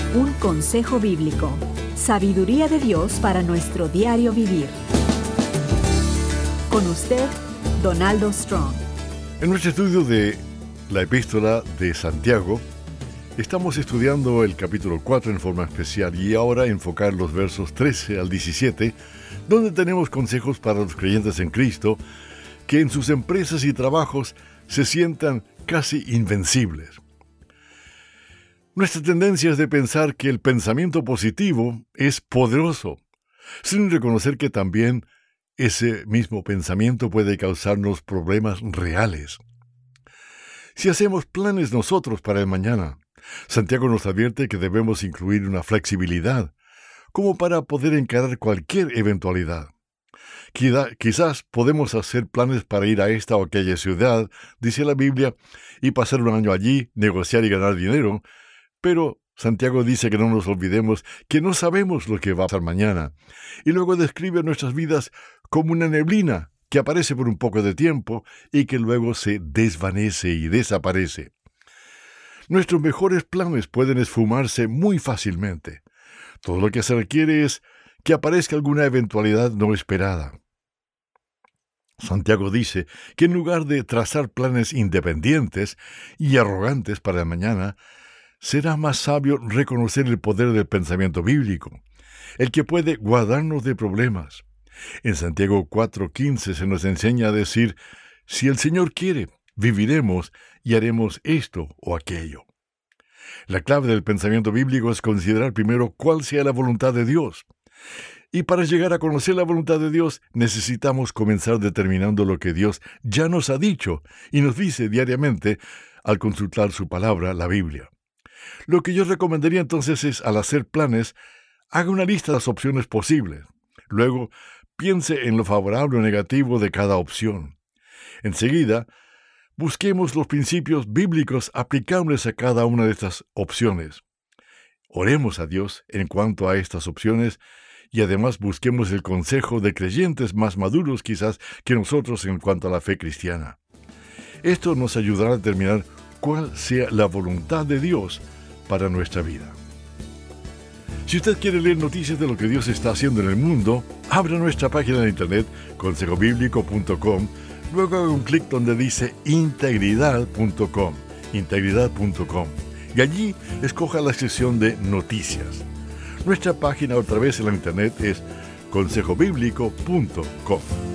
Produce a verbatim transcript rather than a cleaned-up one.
Un consejo bíblico. Sabiduría de Dios para nuestro diario vivir. Con usted, Donaldo Strong. En nuestro estudio de la Epístola de Santiago, estamos estudiando el capítulo cuatro en forma especial y ahora enfocar los versos trece al diecisiete, donde tenemos consejos para los creyentes en Cristo que en sus empresas y trabajos se sientan casi invencibles. Nuestra tendencia es de pensar que el pensamiento positivo es poderoso, sin reconocer que también ese mismo pensamiento puede causarnos problemas reales. Si hacemos planes nosotros para el mañana, Santiago nos advierte que debemos incluir una flexibilidad, como para poder encarar cualquier eventualidad. Quizás podemos hacer planes para ir a esta o aquella ciudad, dice la Biblia, y pasar un año allí, negociar y ganar dinero, pero Santiago dice que no nos olvidemos que no sabemos lo que va a pasar mañana, y luego describe nuestras vidas como una neblina que aparece por un poco de tiempo y que luego se desvanece y desaparece. Nuestros mejores planes pueden esfumarse muy fácilmente. Todo lo que se requiere es que aparezca alguna eventualidad no esperada. Santiago dice que en lugar de trazar planes independientes y arrogantes para el mañana, será más sabio reconocer el poder del pensamiento bíblico, el que puede guardarnos de problemas. En Santiago cuatro quince se nos enseña a decir, si el Señor quiere, viviremos y haremos esto o aquello. La clave del pensamiento bíblico es considerar primero cuál sea la voluntad de Dios. Y para llegar a conocer la voluntad de Dios, necesitamos comenzar determinando lo que Dios ya nos ha dicho y nos dice diariamente al consultar su palabra, la Biblia. Lo que yo recomendaría entonces es, al hacer planes, haga una lista de las opciones posibles. Luego, piense en lo favorable o negativo de cada opción. Enseguida, busquemos los principios bíblicos aplicables a cada una de estas opciones. Oremos a Dios en cuanto a estas opciones y además busquemos el consejo de creyentes más maduros quizás que nosotros en cuanto a la fe cristiana. Esto nos ayudará a determinar cuál sea la voluntad de Dios para nuestra vida. Si usted quiere leer noticias de lo que Dios está haciendo en el mundo, abra nuestra página de internet consejo bíblico punto com, luego haga un clic donde dice integridad punto com, integridad punto com, y allí escoja la sección de noticias. Nuestra página otra vez en la internet es consejo bíblico punto com.